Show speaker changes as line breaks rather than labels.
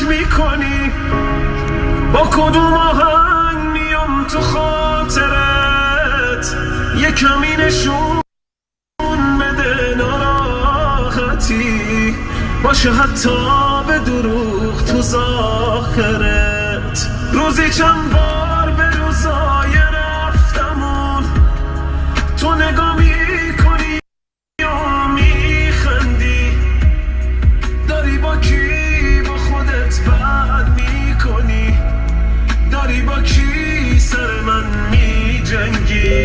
شک میکنی با کدوم آهنگ میام تو خاطرت، یه کمی نشون بده ناراحتی باشه حتی به دروغ تو ظاهرت. روزی چند بار به روزای رفتمون تو نگاه میکنی یا میخندی، داری با کی با خودت بد میکنی، داری با کی سر من میجنگی.